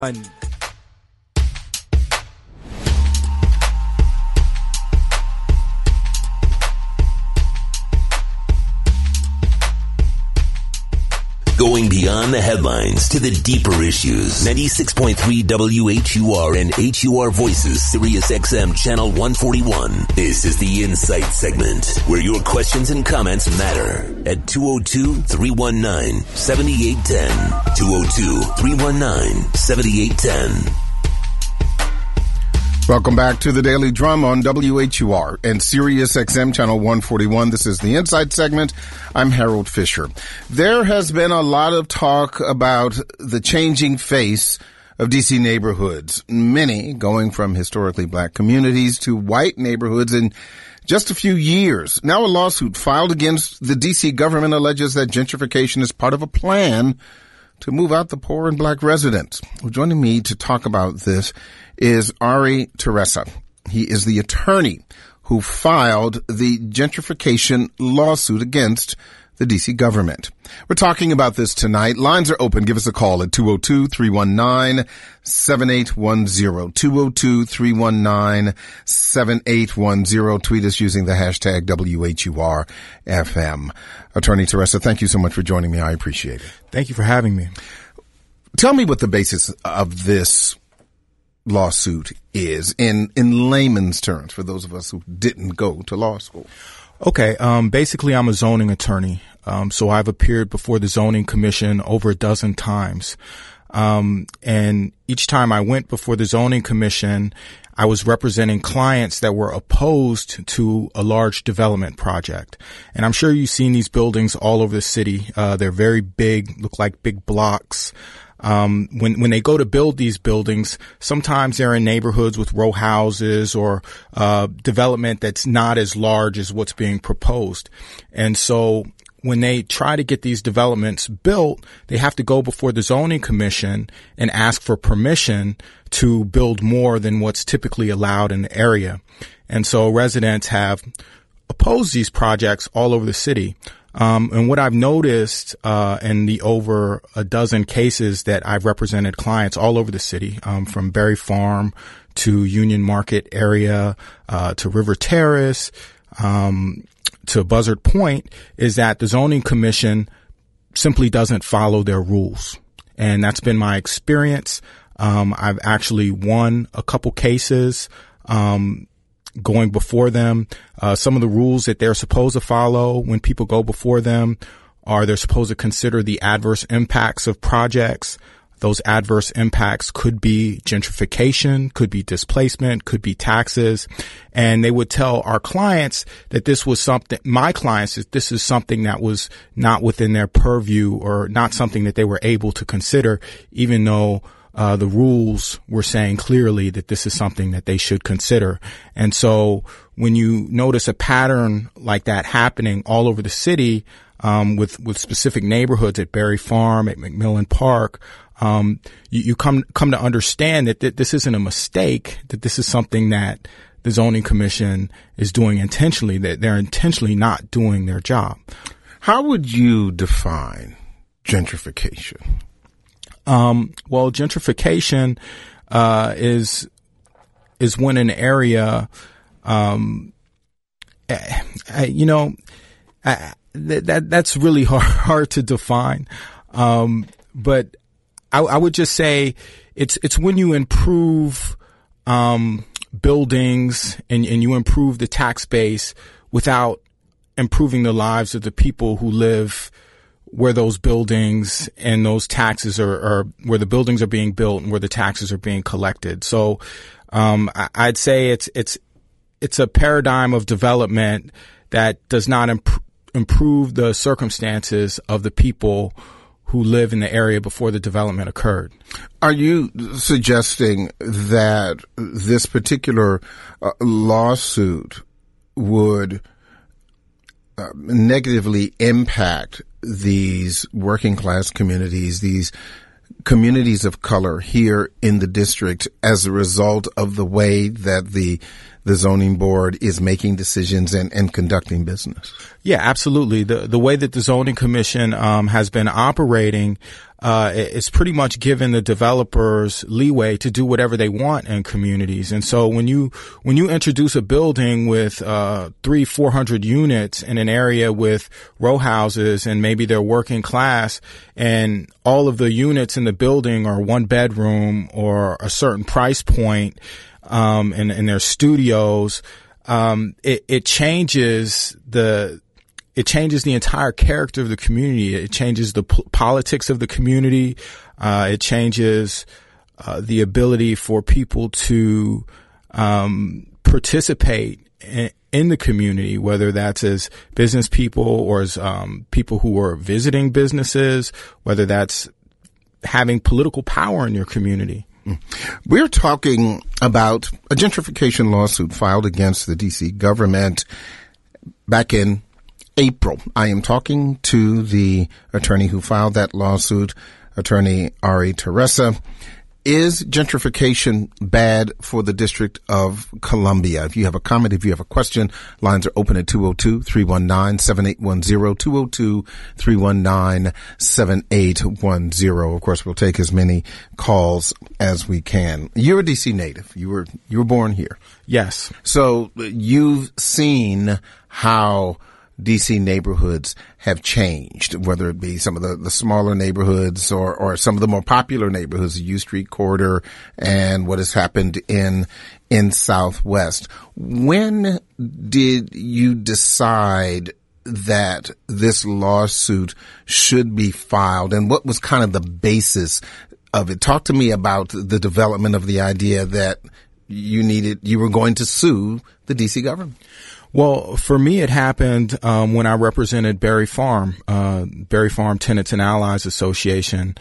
Going beyond the headlines to the deeper issues. 96.3 WHUR and HUR Voices, Sirius XM Channel 141. This is the Insight segment, where your questions and comments matter. At 202-319-7810. 202-319-7810. Welcome back to the Daily Drum on WHUR and Sirius XM Channel 141. This is the Insight segment. I'm Harold Fisher. There has been a lot of talk about the changing face of D.C. neighborhoods, many going from historically black communities to white neighborhoods in just a few years. Now a lawsuit filed against the D.C. government alleges that gentrification is part of a plan to move out the poor and black residents. Well, joining me to talk about this is Ari Teresa. He is the attorney who filed the gentrification lawsuit against the D.C. government. We're talking about this tonight. Lines are open. Give us a call at 202-319-7810. 202-319-7810. Tweet us using the hashtag WHURFM. Attorney Teresa, thank you so much for joining me. I appreciate it. Thank you for having me. Tell me what the basis of this lawsuit is in layman's terms for those of us who didn't go to law school. Okay. Basically, I'm a zoning attorney. So I've appeared before the zoning commission over a dozen times. And each time I went before the zoning commission, I was representing clients that were opposed to a large development project. And I'm sure you've seen these buildings all over the city. They're very big, look like big blocks. When they go to build these buildings, sometimes they're in neighborhoods with row houses or development that's not as large as what's being proposed. And so when they try to get these developments built, they have to go before the zoning commission and ask for permission to build more than what's typically allowed in the area. And so residents have opposed these projects all over the city. And what I've noticed, in the over a dozen cases that I've represented clients all over the city, from Berry Farm to Union Market area, to River Terrace, to Buzzard Point, is that the zoning commission simply doesn't follow their rules. And that's been my experience. I've actually won a couple cases, going before them. Some of the rules that they're supposed to follow when people go before them are they're supposed to consider the adverse impacts of projects. Those adverse impacts could be gentrification, could be displacement, could be taxes. And they would tell our clients that this was something, my clients, that this is something that was not within their purview or not something that they were able to consider, even though the rules were saying clearly that this is something that they should consider. And so when you notice a pattern like that happening all over the city, with specific neighborhoods at Berry Farm, at McMillan Park, you come to understand that this isn't a mistake, that this is something that the zoning commission is doing intentionally, that they're intentionally not doing their job. How would you define gentrification? Well, gentrification, is when an area, that's really hard to define. But I would just say it's when you improve, buildings and you improve the tax base without improving the lives of the people who live where those buildings and those taxes are where the buildings are being built and where the taxes are being collected. So, I'd say it's a paradigm of development that does not improve the circumstances of the people who live in the area before the development occurred. Are you suggesting that this particular lawsuit would negatively impact these working class communities, these communities of color here in the district as a result of the way that the zoning board is making decisions and conducting business? Yeah, absolutely. The way that the zoning commission has been operating, it's pretty much given the developers leeway to do whatever they want in communities. And so when you introduce a building with 300-400 units in an area with row houses and maybe they're working class and all of the units in the building are one bedroom or a certain price point, and their studios, it changes the entire character of the community. It changes the politics of the community. It changes the ability for people to participate in the community, whether that's as business people or as people who are visiting businesses, whether that's having political power in your community. We're talking about a gentrification lawsuit filed against the D.C. government back in April. I am talking to the attorney who filed that lawsuit, attorney Ari Teresa. Is gentrification bad for the District of Columbia? If you have a comment, if you have a question, lines are open at 202-319-7810, 202-319-7810. Of course, we'll take as many calls as we can. You're a DC native. You were born here. Yes. So you've seen how DC neighborhoods have changed, whether it be some of the smaller neighborhoods or some of the more popular neighborhoods, the U Street corridor and what has happened in Southwest. When did you decide that this lawsuit should be filed, and what was kind of the basis of it? Talk to me about the development of the idea that you were going to sue the DC government. Well, for me, it happened when I represented Berry Farm Tenants and Allies Association.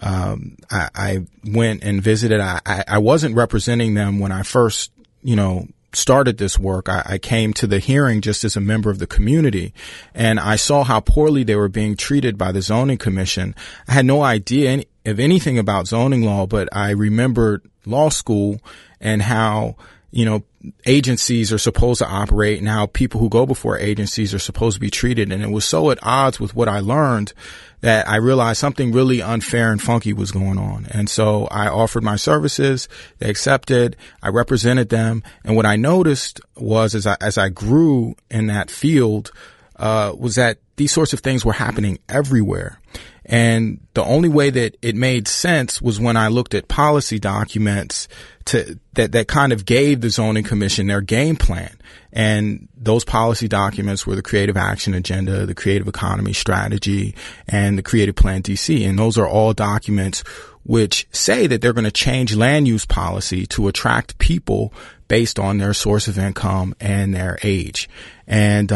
I went and visited. I wasn't representing them when I first, started this work. I came to the hearing just as a member of the community, and I saw how poorly they were being treated by the zoning commission. I had no idea of anything about zoning law, but I remembered law school and how, agencies are supposed to operate and how people who go before agencies are supposed to be treated. And it was so at odds with what I learned that I realized something really unfair and funky was going on. And so I offered my services. They accepted. I represented them. And what I noticed was as I grew in that field, was that these sorts of things were happening everywhere. And the only way that it made sense was when I looked at policy documents that kind of gave the zoning commission their game plan. And those policy documents were the Creative Action Agenda, the Creative Economy Strategy, and the Creative Plan DC. And those are all documents which say that they're going to change land use policy to attract people based on their source of income and their age. And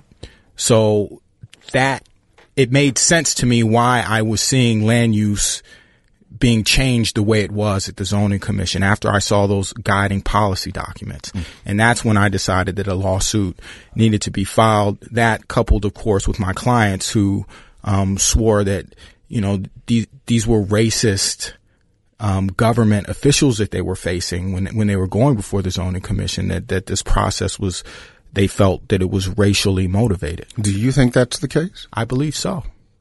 so that it made sense to me why I was seeing land use being changed the way it was at the zoning commission after I saw those guiding policy documents. And that's when I decided that a lawsuit needed to be filed. That coupled, of course, with my clients who swore that, these were racist government officials that they were facing when they were going before the zoning commission, that this process was, they felt that it was racially motivated. Do you think that's the case? I believe so.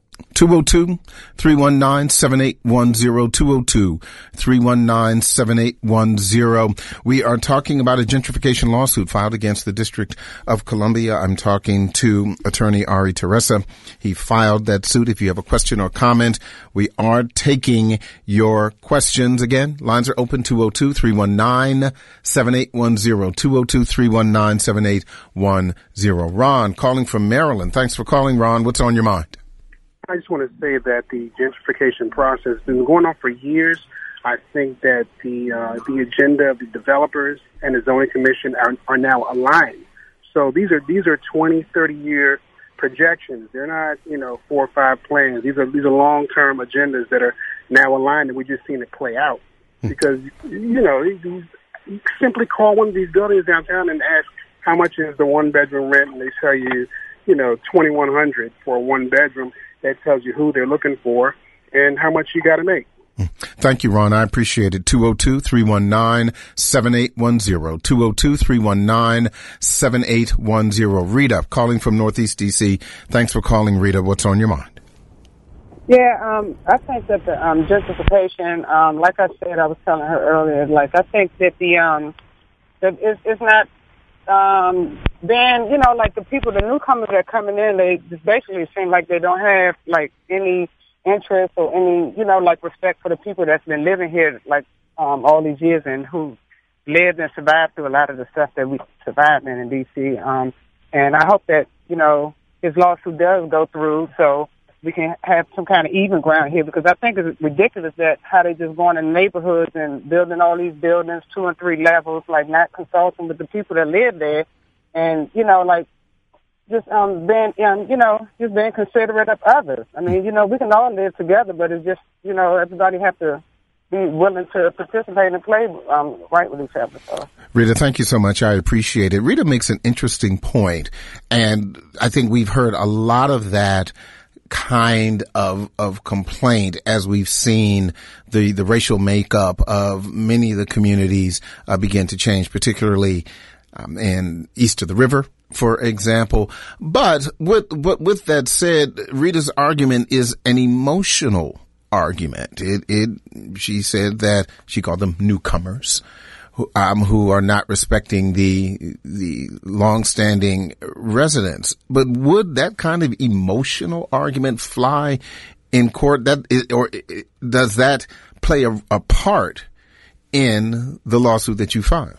202-319-7810, 202-319-7810. We are talking about a gentrification lawsuit filed against the District of Columbia. I'm talking to attorney Ari Teresa. He filed that suit. If you have a question or comment, we are taking your questions. Again, lines are open, 202-319-7810, 202-319-7810. Ron, calling from Maryland. Thanks for calling, Ron. What's on your mind? I just want to say that the gentrification process has been going on for years. I think that the agenda of the developers and the zoning commission are now aligned. So these are 20, 30-year projections. They're not, 4 or 5 plans. These are long-term agendas that are now aligned, and we're just seeing it play out. Because, you simply call one of these buildings downtown and ask how much is the one-bedroom rent, and they tell you, $2,100 for a one-bedroom. That tells you who they're looking for and how much you got to make. Thank you, Ron. I appreciate it. 202-319-7810, 202-319-7810. Rita, calling from Northeast D.C. Thanks for calling, Rita. What's on your mind? Yeah, I think that the gentrification, like I said, I was telling her earlier, like I think that that it's not then, you know, like the newcomers that are coming in, they just basically seem like they don't have like any interest or any, you know, like respect for the people that's been living here like all these years and who lived and survived through a lot of the stuff that we survived in D.C. And I hope that, you know, his lawsuit does go through so we can have some kind of even ground here, because I think it's ridiculous that how they just going in neighborhoods and building all these buildings 2 and 3 levels, like not consulting with the people that live there, and you know, like just just being considerate of others. I mean, you know, we can all live together, but it's just, you know, everybody have to be willing to participate and play right with each other. So. Rita, thank you so much. I appreciate it. Rita makes an interesting point, and I think we've heard a lot of that kind of complaint as we've seen the racial makeup of many of the communities begin to change, particularly in east of the river, for example. But with that said, Rita's argument is an emotional argument. She said that she called them newcomers who are not respecting the long-standing residents. But would that kind of emotional argument fly in court? Or does that play a part in the lawsuit that you filed?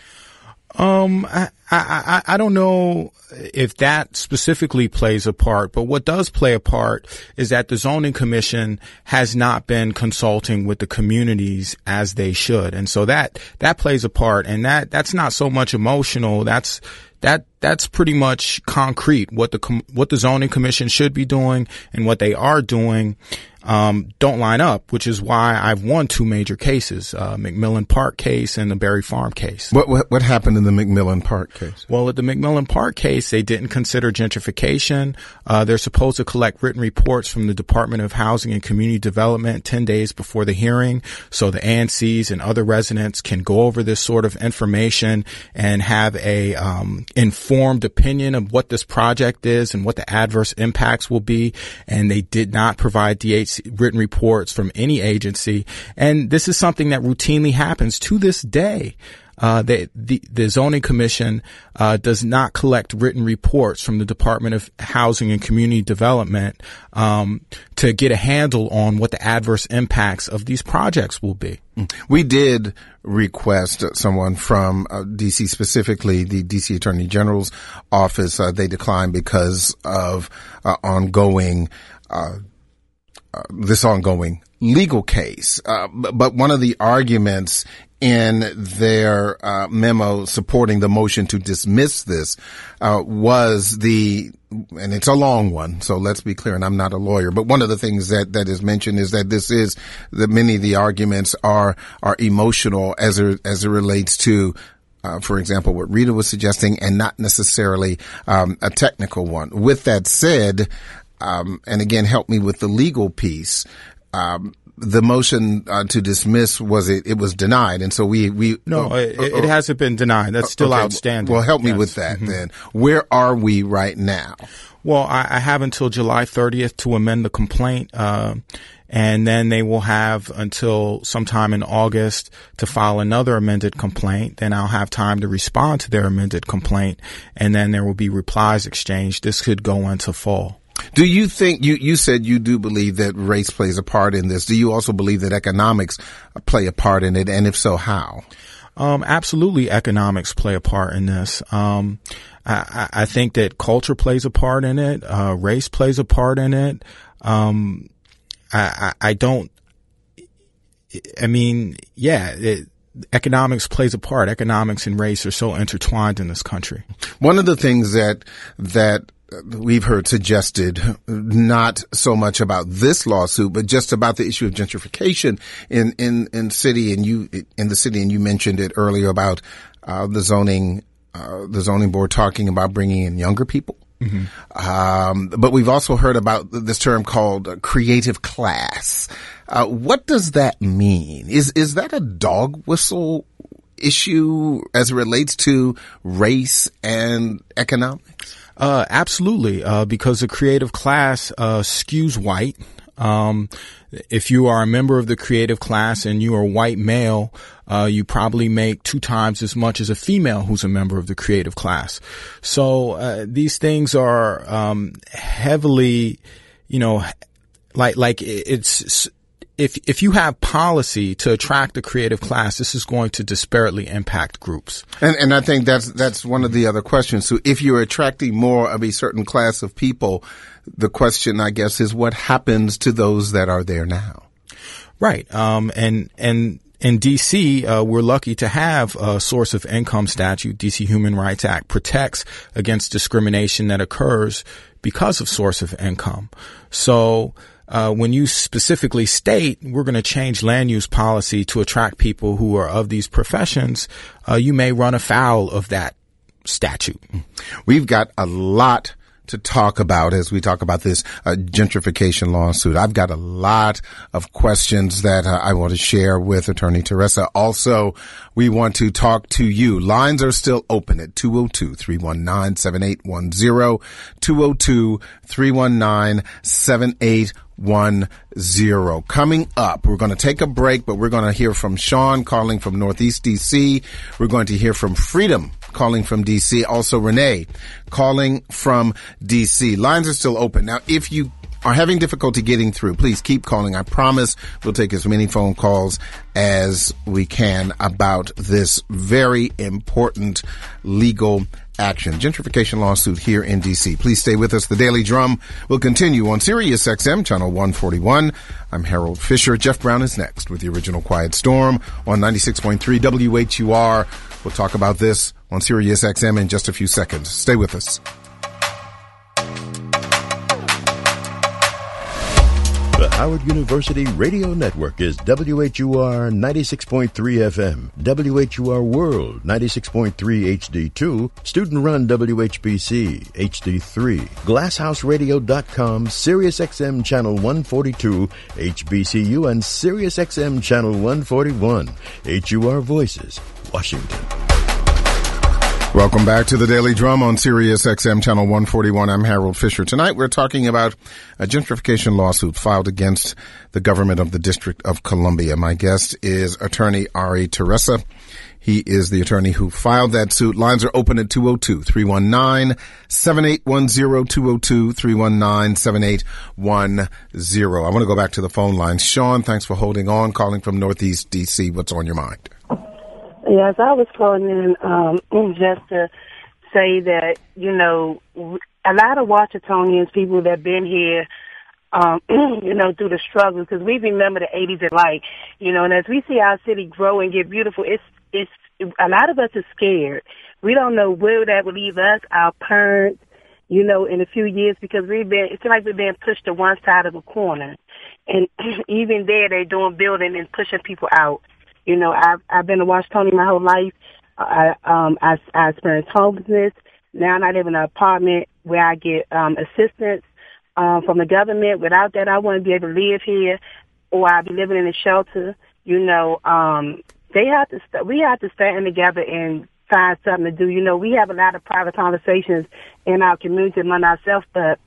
I don't know if that specifically plays a part, but what does play a part is that the zoning commission has not been consulting with the communities as they should. And so that plays a part, and that's not so much emotional. That's pretty much concrete. What the zoning commission should be doing and what they are doing don't line up, which is why I've won 2 major cases, McMillan Park case and the Berry Farm case. What happened in the McMillan Park case? Well, at the McMillan Park case, they didn't consider gentrification. They're supposed to collect written reports from the Department of Housing and Community Development 10 days before the hearing, so the ANCs and other residents can go over this sort of information and have a informed opinion of what this project is and what the adverse impacts will be. And they did not provide written reports from any agency. And this is something that routinely happens to this day. The zoning commission does not collect written reports from the Department of Housing and Community Development to get a handle on what the adverse impacts of these projects will be. We did request someone from D.C., specifically the D.C. Attorney General's office. They declined because of this ongoing legal case. But one of the arguments in their memo supporting the motion to dismiss this was and it's a long one, so let's be clear, and I'm not a lawyer, but one of the things that is mentioned is that that many of the arguments are emotional as it relates to for example, what Rita was suggesting, and not necessarily a technical one. With that said, and again, help me with the legal piece. The motion to dismiss it was denied, and so it hasn't been denied. That's still outstanding. Well, help me with that then. Where are we right now? Well, I have until July 30th to amend the complaint, and then they will have until sometime in August to file another amended complaint. Then I'll have time to respond to their amended complaint, and then there will be replies exchanged. This could go into fall. Do you think, you said you do believe that race plays a part in this. Do you also believe that economics play a part in it? And if so, how? Absolutely, economics play a part in this. I think that culture plays a part in it. Race plays a part in it. Economics plays a part. Economics and race are so intertwined in this country. One of the things that we've heard suggested, not so much about this lawsuit, but just about the issue of gentrification in the city, and you mentioned it earlier about the zoning board talking about bringing in younger people. Mm-hmm. But we've also heard about this term called creative class. What does that mean? Is that a dog whistle issue as it relates to race and economics? Absolutely, because the creative class skews white. If you are a member of the creative class and you are a white male, you probably make 2 times as much as a female who's a member of the creative class. So these things are heavily, like it's. If you have policy to attract the creative class, this is going to disparately impact groups. And I think that's one of the other questions. So if you're attracting more of a certain class of people, the question, I guess, is what happens to those that are there now? Right. And in DC, we're lucky to have a source of income statute. DC Human Rights Act protects against discrimination that occurs because of source of income. So, when you specifically state we're going to change land use policy to attract people who are of these professions, you may run afoul of that statute. We've got a lot to talk about as we talk about this gentrification lawsuit. I've got a lot of questions that I want to share with Attorney Teresa. Also, we want to talk to you. Lines are still open at 202-319-7810, 202-319-7810. Coming up, we're going to take a break, but we're going to hear from Sean calling from Northeast DC. We're going to hear from Freedom calling from DC. Also, Renee calling from DC. Lines are still open. Now, if you are having difficulty getting through, please keep calling. I promise we'll take as many phone calls as we can about this very important legal action. Gentrification lawsuit here in D.C. Please stay with us. The Daily Drum will continue on Sirius XM, Channel 141. I'm Harold Fisher. Jeff Brown is next with the original Quiet Storm on 96.3 WHUR. We'll talk about this on Sirius XM in just a few seconds. Stay with us. The Howard University Radio Network is WHUR 96.3 FM, WHUR World 96.3 HD2, student-run WHBC HD3, GlassHouseRadio.com, SiriusXM Channel 142, HBCU, and SiriusXM Channel 141, HUR Voices, Washington. Welcome back to the Daily Drum on Sirius XM Channel 141. I'm Harold Fisher. Tonight we're talking about a gentrification lawsuit filed against the government of the District of Columbia. My guest is Attorney Ari Teresa. He is the attorney who filed that suit. Lines are open at 202-319-7810, 202-319-7810. I want to go back to the phone lines. Sean, thanks for holding on, calling from Northeast D.C. What's on your mind? Yes, I was calling in just to say that, a lot of Washingtonians, people that have been here, through the struggle, because we remember the 80s and and as we see our city grow and get beautiful, it's a lot of us are scared. We don't know where that will leave us, our parents, in a few years, because it's like we're being pushed to one side of a corner. And even there, they're doing building and pushing people out. I've been a Washingtonian my whole life. I experienced homelessness. Now I live in an apartment where I get assistance from the government. Without that, I wouldn't be able to live here, or I'd be living in a shelter. We have to stand together and find something to do. We have a lot of private conversations in our community among ourselves, but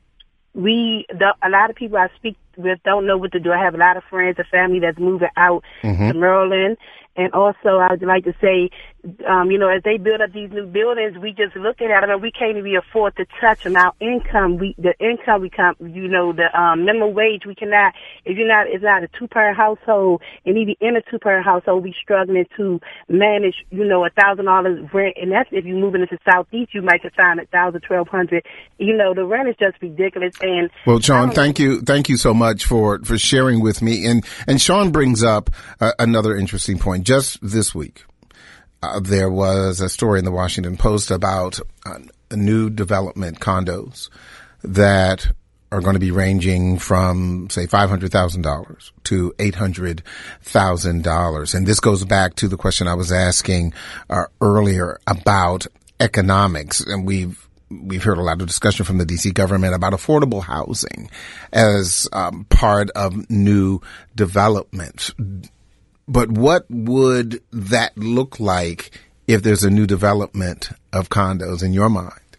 a lot of people I speak with don't know what to do. I have a lot of friends and family that's moving out to Maryland. And also, I would like to say, as they build up these new buildings, we just looking at them and we can't even afford to touch them. Our income, the minimum wage, we cannot, it's not a 2-parent household, and even in a 2-parent household, we struggling to manage, $1,000 rent. And that's if you're moving into Southeast, you might find $1,000, $1,200. The rent is just ridiculous. And well, Sean, thank you so much for sharing with me. And Sean brings up another interesting point. Just this week, there was a story in the Washington Post about new development condos that are going to be ranging from, say, $500,000 to $800,000. And this goes back to the question I was asking earlier about economics. And we've heard a lot of discussion from the D.C. government about affordable housing as part of new development. But what would that look like if there's a new development of condos in your mind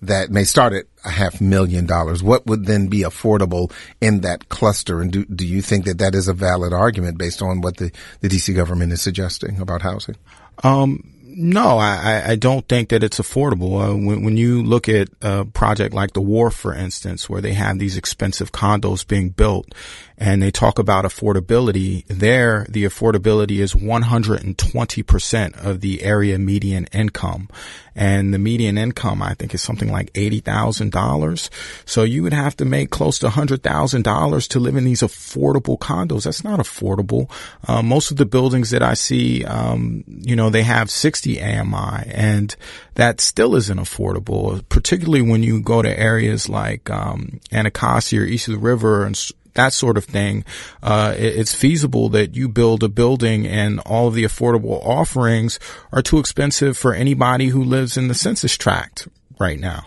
that may start at $500,000. What would then be affordable in that cluster? And do you think that that is a valid argument based on what the DC government is suggesting about housing? No, I don't think that it's affordable. When you look at a project like The Wharf, for instance, where they have these expensive condos being built and they talk about affordability, there the affordability is 120% of the area median income. And the median income, I think, is something like $80,000. So you would have to make close to $100,000 to live in these affordable condos. That's not affordable. Most of the buildings that I see, they have 60 AMI, and that still isn't affordable, particularly when you go to areas like Anacostia or East of the River and that sort of thing. It's feasible that you build a building and all of the affordable offerings are too expensive for anybody who lives in the census tract right now.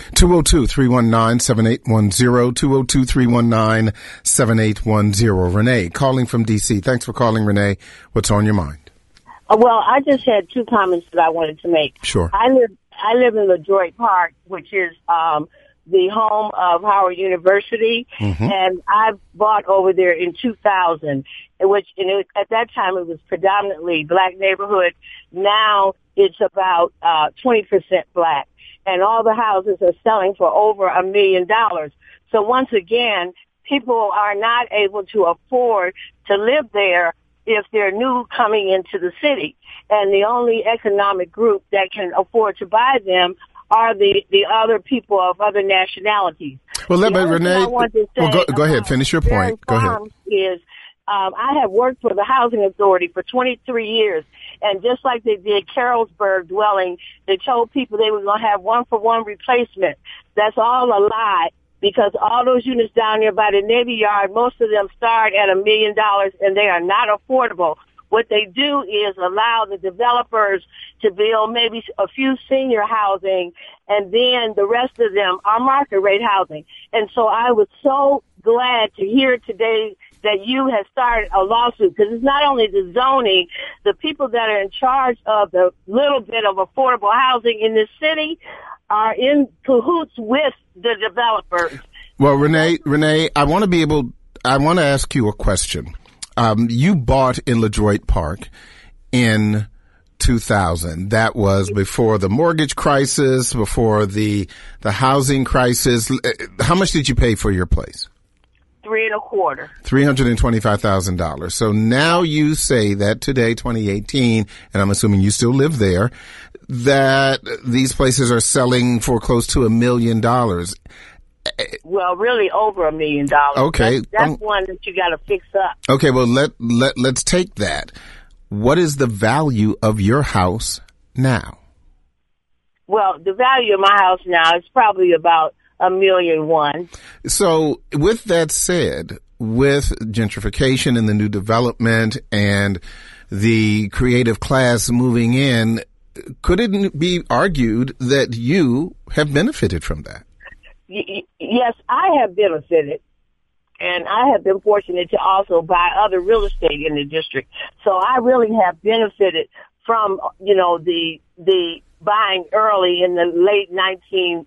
202-319-7810, 202-319-7810. Renee, calling from D.C. Thanks for calling, Renee. What's on your mind? Well, I just had two comments that I wanted to make. Sure. I live in LaDroit Park, which is the home of Howard University, and I bought over there in 2000, at that time it was predominantly black neighborhood. Now it's about 20% black, and all the houses are selling for over $1 million. So once again, people are not able to afford to live there if they're new coming into the city, and the only economic group that can afford to buy them are the other people of other nationalities. Well, Renee, go ahead. Finish your point. Go ahead. I have worked for the Housing Authority for 23 years, and just like they did Carrollsburg dwelling, they told people they were going to have one-for-one replacement. That's all a lie, because all those units down there by the Navy Yard, most of them start at $1 million, and they are not affordable. What they do is allow the developers to build maybe a few senior housing, and then the rest of them are market rate housing. And so I was so glad to hear today that you have started a lawsuit, because it's not only the zoning, the people that are in charge of the little bit of affordable housing in this city are in cahoots with the developers. Well, Renee, I want to ask you a question. You bought in LaDroit Park in 2000. That was before the mortgage crisis, before the housing crisis. How much did you pay for your place? $325,000. $325,000. So now you say that today, 2018, and I'm assuming you still live there, that these places are selling for close to $1 million. Well, really over $1 million. Okay. That's one that you got to fix up. Okay, well, let's take that. What is the value of your house now? Well, the value of my house now is probably about $1.1 million. So with that said, with gentrification and the new development and the creative class moving in, could it be argued that you have benefited from that? Yes, I have benefited, and I have been fortunate to also buy other real estate in the district. So I really have benefited from, the buying early in the late 19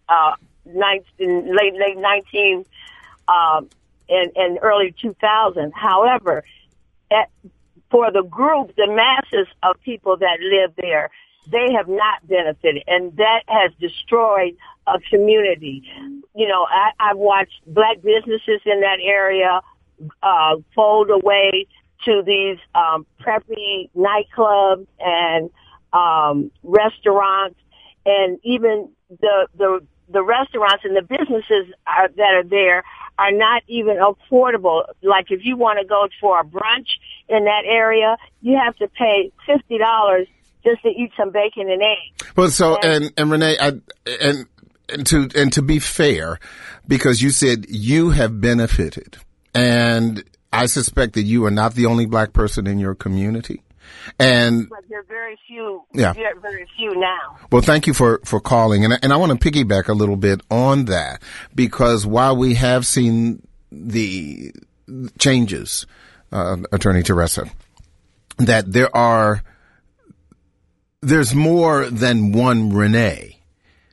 and early 2000. However, for the group, the masses of people that live there, they have not benefited, and that has destroyed a community. I've watched black businesses in that area fold away to these preppy nightclubs and restaurants, and even the restaurants and the businesses that are there are not even affordable. Like if you want to go for a brunch in that area, you have to pay $50 just to eat some bacon and eggs. Well, so and Renee, and to be fair, because you said you have benefited, and I suspect that you are not the only black person in your community. And but there are very few. Yeah, very few now. Well, thank you for calling, and I want to piggyback a little bit on that, because while we have seen the changes, Attorney Teresa, that there's more than one Renee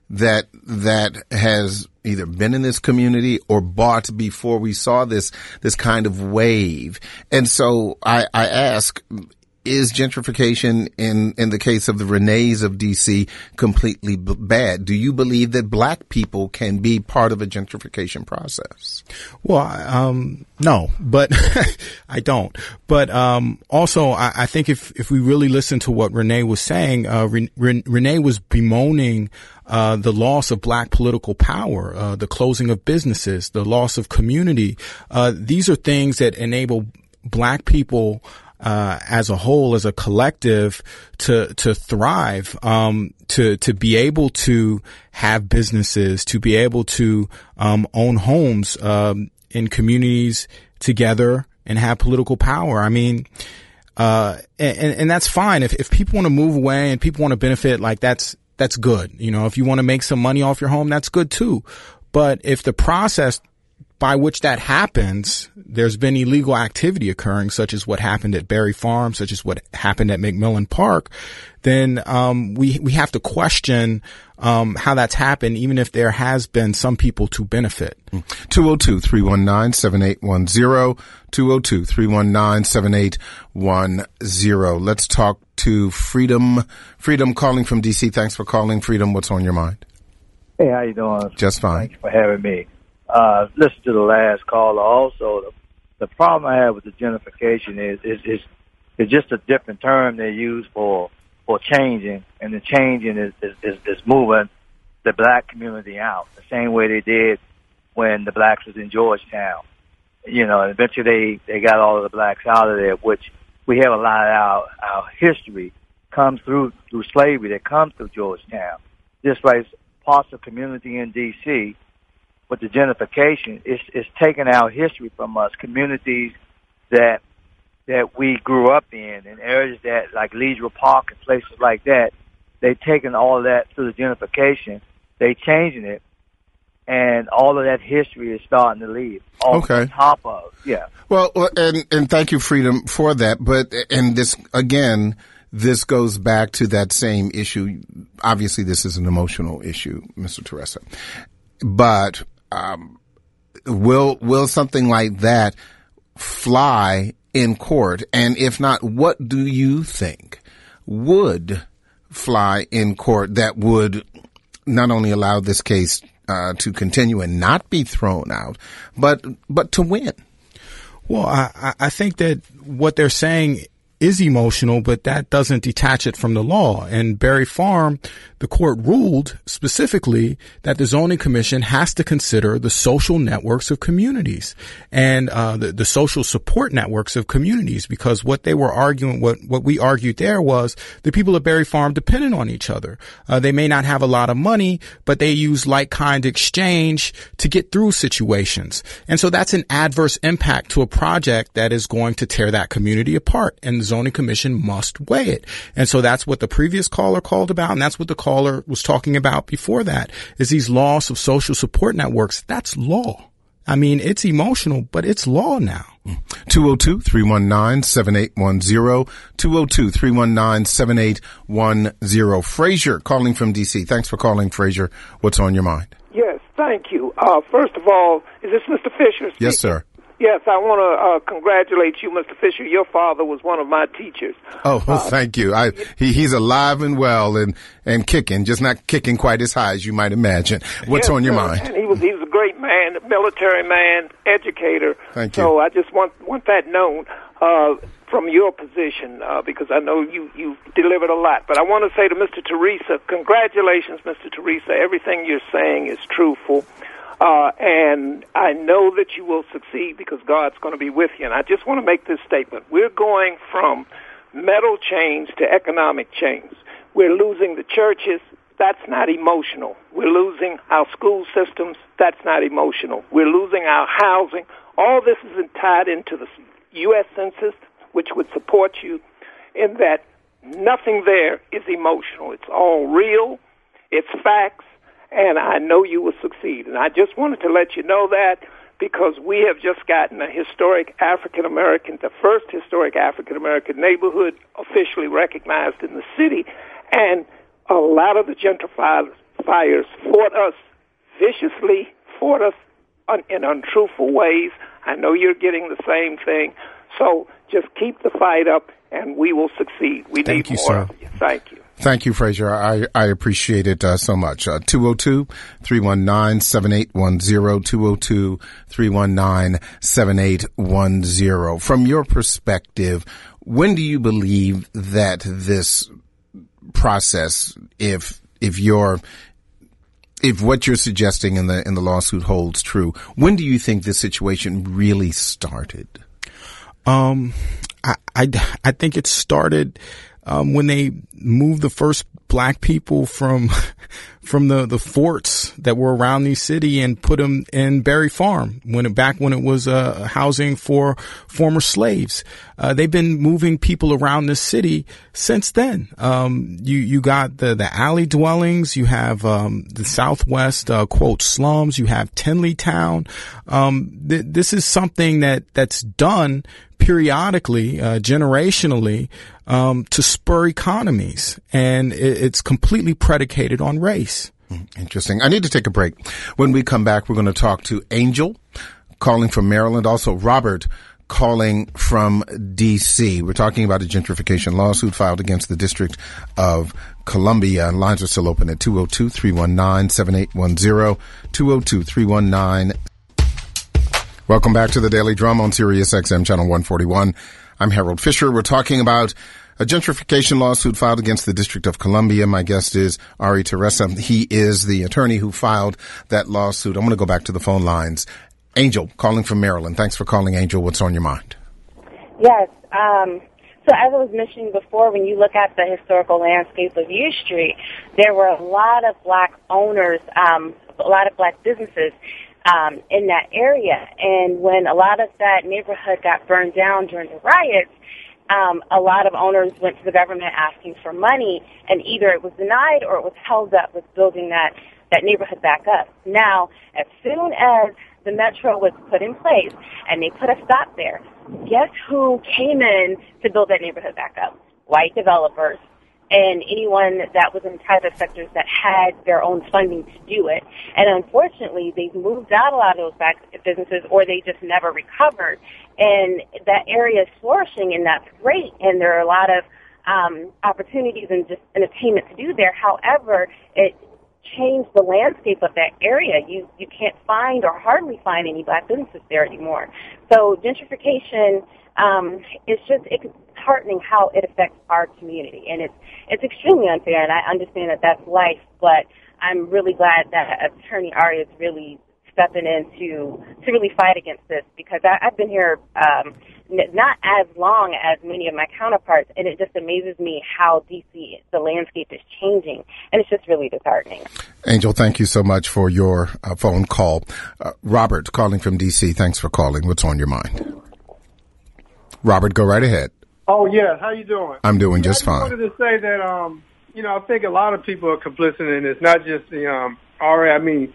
that has either been in this community or bought before we saw this kind of wave. And so I ask, is gentrification in the case of the Renees of DC completely bad? Do you believe that black people can be part of a gentrification process? Well, no, but I don't. But also, I think if we really listen to what Renee was saying, Renee was bemoaning the loss of black political power, the closing of businesses, the loss of community. These are things that enable black people as a whole, as a collective, to thrive, to be able to have businesses, to be able to own homes in communities together and have political power. I mean, and that's fine. If people want to move away and people want to benefit, like that's good. You know, if you want to make some money off your home, that's good too. But if the process by which that happens, there's been illegal activity occurring, such as what happened at Berry Farm, such as what happened at McMillan Park, then we have to question how that's happened, even if there has been some people to benefit. 202-319-7810, 202-319-7810. Let's talk to Freedom. Freedom calling from D.C. Thanks for calling. Freedom, what's on your mind? Hey, how you doing? Just fine. Thanks for having me. Listen to the last caller. Also, the problem I have with the gentrification is just a different term they use for changing, and the changing is moving the black community out the same way they did when the blacks was in Georgetown. You know, and eventually they got all of the blacks out of there, which we have a lot of our history comes through slavery that comes through Georgetown. Just like parts of community in D.C., with the gentrification, it's taking our history from us, communities that we grew up in areas that like Leisure Park and places like that. They've taken all of that through the gentrification. They changing it, and all of that history is starting to leave. On top of, yeah. Well, and thank you, Freedom, for that. But and this again, this goes back to that same issue. Obviously, this is an emotional issue, Mr. Teresa, but. Will something like that fly in court? And if not, what do you think would fly in court that would not only allow this case to continue and not be thrown out, but to win? Well, I think that what they're saying is emotional, but that doesn't detach it from the law. And Berry Farm, the court ruled specifically that the zoning commission has to consider the social networks of communities and the social support networks of communities, because what they were arguing, what we argued there was the people of Berry Farm depended on each other. They may not have a lot of money, but they use like-kind exchange to get through situations. And so that's an adverse impact to a project that is going to tear that community apart. And the zoning commission must weigh it. And so that's what the previous caller called about, and that's what the caller was talking about before that, is these loss of social support networks. That's law. I mean, it's emotional, but it's law now. 202-319-7810, 202-319-7810. Frazier calling from D.C. Thanks for calling, Frazier. What's on your mind? Yes, thank you. First of all, is this Mr. Fisher speaking? Yes, sir. Yes, I want to congratulate you, Mr. Fisher. Your father was one of my teachers. Oh, well, thank you. He's alive and well and kicking, just not kicking quite as high as you might imagine. What's on your mind? And he was a great man, a military man, educator. Thank you. So I just want that known from your position, because I know you delivered a lot. But I want to say to Mr. Teresa, congratulations, Mr. Teresa. Everything you're saying is truthful. And I know that you will succeed because God's going to be with you. And I just want to make this statement. We're going from metal chains to economic chains. We're losing the churches. That's not emotional. We're losing our school systems. That's not emotional. We're losing our housing. All this is tied into the U.S. Census, which would support you in that nothing there is emotional. It's all real. It's facts. And I know you will succeed. And I just wanted to let you know that because we have just gotten a historic the first historic African-American neighborhood officially recognized in the city. And a lot of the gentrifiers fires fought us viciously, fought us in untruthful ways. I know you're getting the same thing. So just keep the fight up, and we will succeed. We need more of you. Thank you. Thank you, Frazier. I appreciate it so much. 202-319-7810, 202-319-7810. From your perspective, when do you believe that this process, if what you're suggesting in the lawsuit holds true, when do you think this situation really started? I think it started when they moved the first black people from the forts that were around the city and put them in Berry Farm when it was housing for former slaves. They've been moving people around the city since then. You got the alley dwellings, you have the Southwest quote slums, you have Tinley Town. This is something that's done periodically, generationally, to spur economies, and it's completely predicated on race. Interesting. I need to take a break. When we come back, we're going to talk to Angel, calling from Maryland, also Robert, calling from D.C. We're talking about a gentrification lawsuit filed against the District of Columbia, and lines are still open at 202-319-7810, 202-319. Welcome back to the Daily Drum on Sirius XM Channel 141. I'm Harold Fisher. We're talking about a gentrification lawsuit filed against the District of Columbia. My guest is Ari Teresa. He is the attorney who filed that lawsuit. I'm going to go back to the phone lines. Angel, calling from Maryland. Thanks for calling, Angel. What's on your mind? Yes. So as I was mentioning before, when you look at the historical landscape of U Street, there were a lot of black owners, a lot of black businesses in that area. And when a lot of that neighborhood got burned down during the riots, a lot of owners went to the government asking for money, and either it was denied or it was held up with building that neighborhood back up. Now, as soon as the metro was put in place and they put a stop there, guess who came in to build that neighborhood back up? White developers and anyone that was in private sectors that had their own funding to do it. And unfortunately, they've moved out a lot of those back businesses, or they just never recovered. And that area is flourishing, and that's great. And there are a lot of opportunities and just entertainment to do there. However, it changed the landscape of that area. You can't find or hardly find any black businesses there anymore. So gentrification, it's disheartening how it affects our community, and it's extremely unfair. And I understand that that's life, but I'm really glad that Attorney Ari is really stepping in to really fight against this, because I've been here not as long as many of my counterparts, and it just amazes me how D.C., the landscape is changing, and it's just really disheartening. Angel, thank you so much for your phone call. Robert, calling from D.C., thanks for calling. What's on your mind? Robert, go right ahead. Oh, yeah. How you doing? I'm doing just fine. I wanted to say that, I think a lot of people are complicit in this, not just the RA. I mean,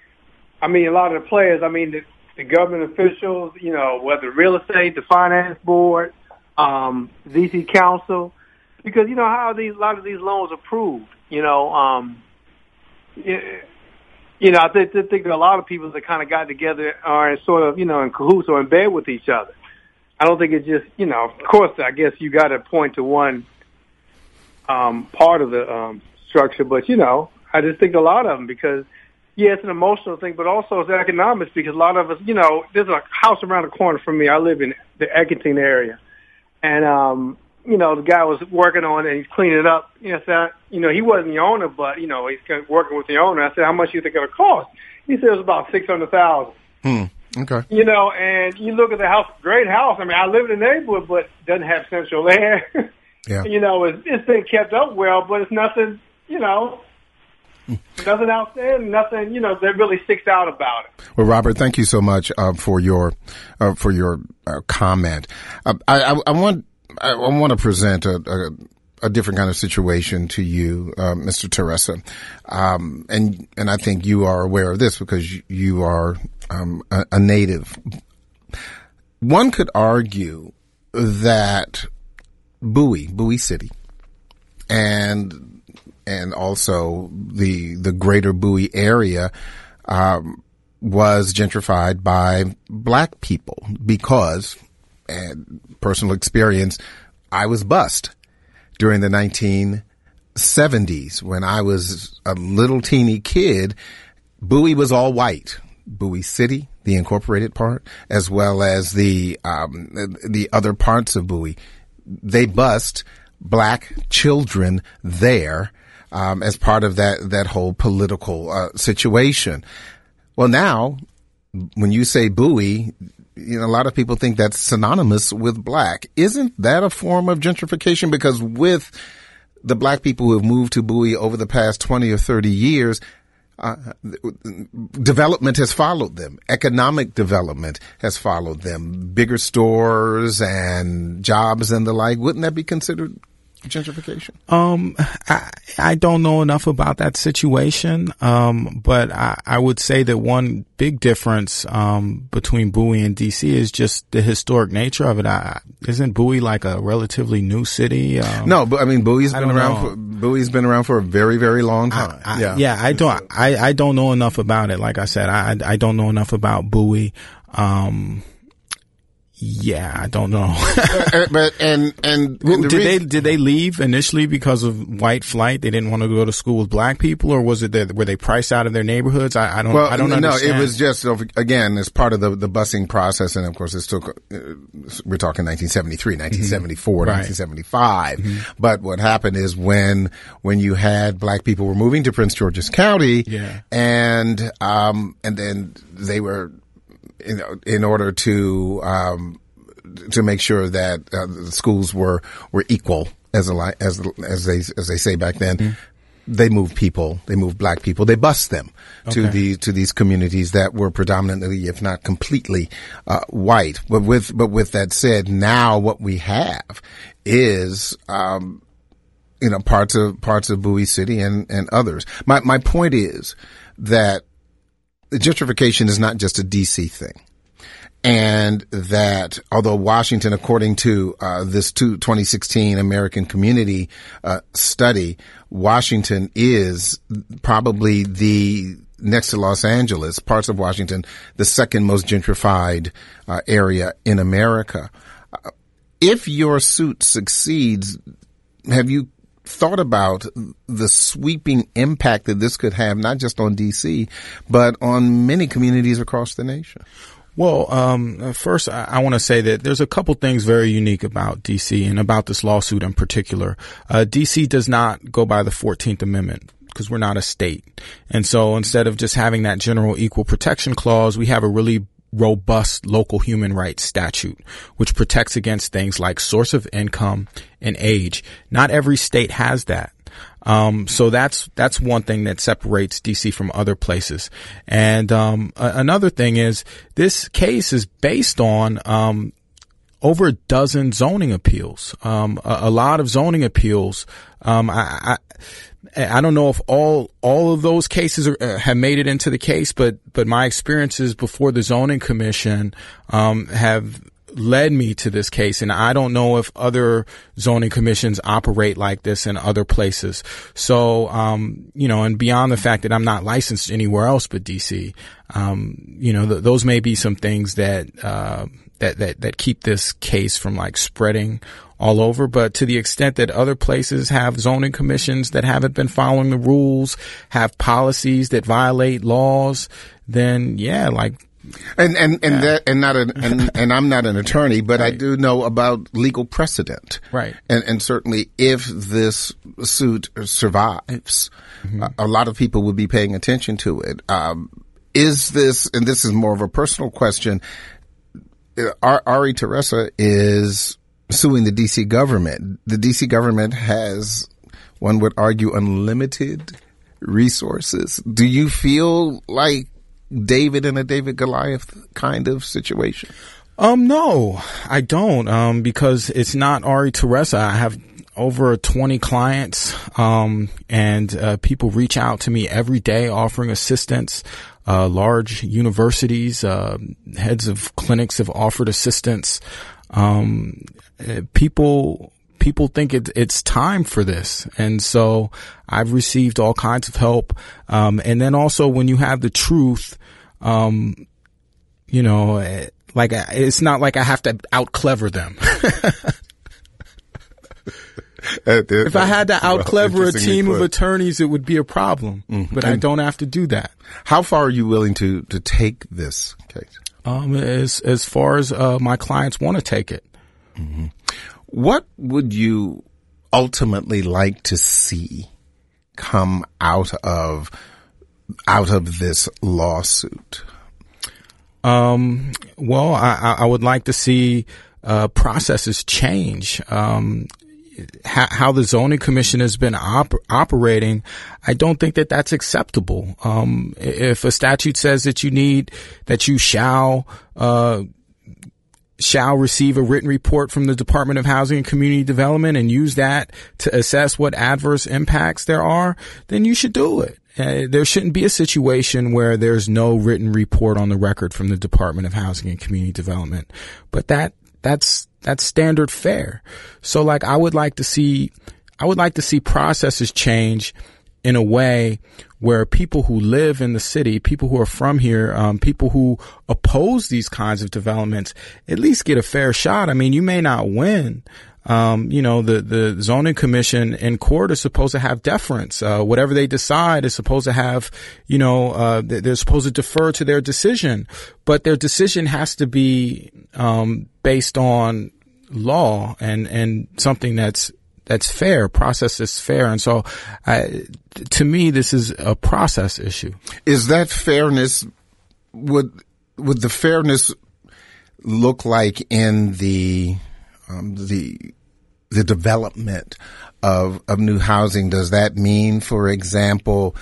a lot of the players, the government officials, whether real estate, the finance board, D.C. Council, because you know how a lot of these loans are approved. I think a lot of people that kind of got together are sort of, in cahoots or in bed with each other. I don't think it's just, of course, I guess you got to point to one part of the structure, but, I just think a lot of them, because, yeah, it's an emotional thing, but also it's economics, because a lot of us, there's a house around the corner from me. I live in the Eckington area. And, the guy was working on it, and he's cleaning it up. He wasn't the owner, but, he's working with the owner. I said, how much do you think it'll cost? He said it was about $600,000. Okay. And you look at the house, great house. I live in the neighborhood, but doesn't have central air. Yeah. It's been kept up well, but it's nothing, nothing outstanding, nothing, that really sticks out about it. Well, Robert, thank you so much for your comment. I want to present a different kind of situation to you, Mr. Teresa, and I think you are aware of this because you are a native. One could argue that Bowie City, and also the greater Bowie area, was gentrified by black people because, and personal experience, I was bussed during the 1970s when I was a little teeny kid. Bowie was all white. Bowie City, the incorporated part, as well as the other parts of Bowie. They bussed black children there, as part of that whole political, situation. Well, now, when you say Bowie, a lot of people think that's synonymous with black. Isn't that a form of gentrification? Because with the black people who have moved to Bowie over the past 20 or 30 years, development has followed them. Economic development has followed them. Bigger stores and jobs and the like. Wouldn't that be considered gentrification? I don't know enough about that situation. But I would say that one big difference, between Bowie and DC is just the historic nature of it. Isn't Bowie like a relatively new city? No, but I mean, Bowie's been around for a very, very long time. I don't know enough about it. Like I said, I don't know enough about Bowie. Yeah, I don't know. Did they leave initially because of white flight? They didn't want to go to school with black people, or was it that were they priced out of their neighborhoods? I don't understand. No, it was just, again, as part of the busing process, and of course this took, we're talking 1973, 1974, 1975. Mm-hmm. But what happened is when you had black people were moving to Prince George's County, and then they were, in order to make sure that the schools were equal as they say back then, they moved black people, they bused them to these communities that were predominantly, if not completely, white. But with that said, now what we have is, parts of Bowie City and others. My point is that gentrification is not just a DC thing. And that although Washington, according to this 2016 American Community study, Washington is probably next to Los Angeles, parts of Washington, the second most gentrified area in America. If your suit succeeds, have you thought about the sweeping impact that this could have, not just on DC, but on many communities across the nation? Well, first, I want to say that there's a couple things very unique about DC and about this lawsuit in particular. DC does not go by the 14th Amendment because we're not a state. And so instead of just having that general equal protection clause, we have a really robust local human rights statute, which protects against things like source of income and age. Not every state has that. So that's one thing that separates DC from other places. And, another thing is this case is based on, over a dozen zoning appeals, a lot of zoning appeals. I don't know if all of those cases have made it into the case, but my experiences before the zoning commission, have led me to this case. And I don't know if other zoning commissions operate like this in other places. So, and beyond the fact that I'm not licensed anywhere else but DC, those may be some things that keep this case from like spreading all over. But to the extent that other places have zoning commissions that haven't been following the rules, have policies that violate laws, then And I'm not an attorney, but right. I do know about legal precedent. Right. And certainly if this suit survives, a lot of people will be paying attention to it. Is this, and this is more of a personal question, Ari Teresa is suing the DC government. The DC government has, one would argue, unlimited resources. Do you feel like David in a David Goliath kind of situation? No, I don't, because it's not Ari Teresa. I have over 20 clients, and people reach out to me every day offering assistance. Large universities, heads of clinics have offered assistance. People people think it's time for this. And so I've received all kinds of help. And then also when you have the truth, you know, like it's not like I have to out clever them. If I had to out clever a team of attorneys, it would be a problem. Mm-hmm. But I don't have to do that. How far are you willing to take this case? As far as my clients want to take it. Mm-hmm. What would you ultimately like to see come out of this lawsuit? Well, I would like to see processes change. How the zoning commission has been operating, I don't think that that's acceptable. If a statute says that you shall receive a written report from the Department of Housing and Community Development and use that to assess what adverse impacts there are, then you should do it. There shouldn't be a situation where there's no written report on the record from the Department of Housing and Community Development. But that's standard fare. So like I would like to see processes change in a way where people who live in the city, people who are from here, people who oppose these kinds of developments at least get a fair shot. I mean, you may not win. The zoning commission in court is supposed to have deference. Whatever they decide is supposed to have, they're supposed to defer to their decision, but their decision has to be, based on law and something that's fair, process that's fair. And so, to me, this is a process issue. Is that fairness, would the fairness look like in the development of new housing? Does that mean, for example,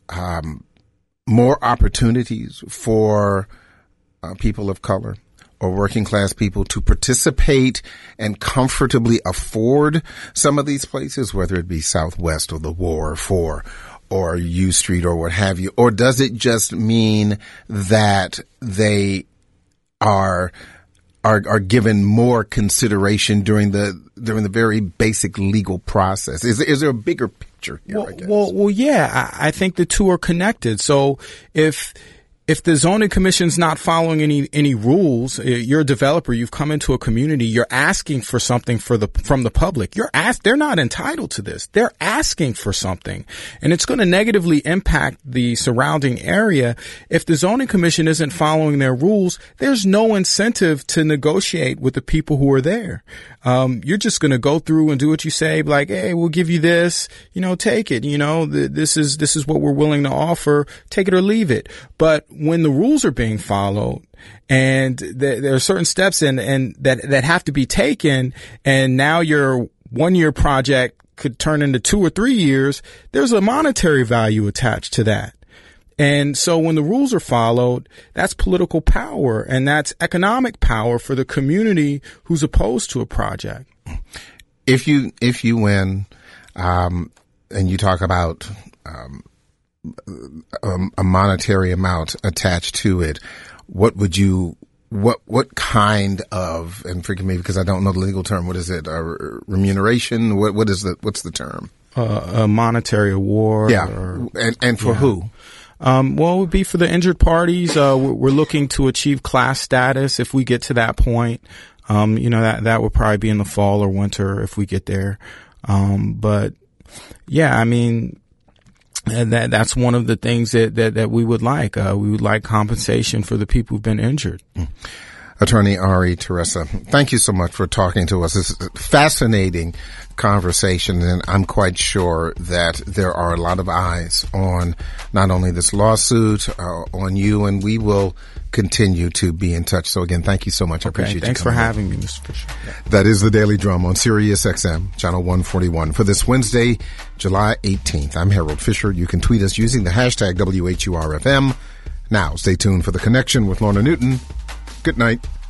more opportunities for people of color or working class people to participate and comfortably afford some of these places, whether it be Southwest or the Wharf or U Street or what have you? Or does it just mean that they are given more consideration during the very basic legal process? Is there a bigger picture here? Well, yeah, I think the two are connected. So if the zoning commission's not following any rules, you're a developer, you've come into a community, you're asking for something from the public. They're not entitled to this. They're asking for something. And it's going to negatively impact the surrounding area. If the zoning commission isn't following their rules, there's no incentive to negotiate with the people who are there. You're just going to go through and do what you say, like, hey, we'll give you this, take it, this is what we're willing to offer, take it or leave it. But when the rules are being followed and there are certain steps and that have to be taken, and now your 1 year project could turn into 2 or 3 years, there's a monetary value attached to that. And so when the rules are followed, that's political power and that's economic power for the community who's opposed to a project. If you win, and you talk about, a monetary amount attached to it, what kind of, and forgive me because I don't know the legal term, what is it? Remuneration? What's the term? A monetary award. Yeah. And for who? Well, it would be for the injured parties. We're looking to achieve class status if we get to that point. That would probably be in the fall or winter if we get there. But yeah, I mean, that's one of the things that we would like. We would like compensation for the people who've been injured. Attorney Ari Teresa, thank you so much for talking to us. It's a fascinating conversation, and I'm quite sure that there are a lot of eyes on not only this lawsuit, on you, and we will continue to be in touch. So again, thank you so much. I appreciate you coming. Thanks for having me, Mr. Fisher. Yeah. That is the Daily Drum on Sirius XM, channel 141. For this Wednesday, July 18th, I'm Harold Fisher. You can tweet us using the hashtag WHURFM. Now, stay tuned for The Connection with Lorna Newton. Good night.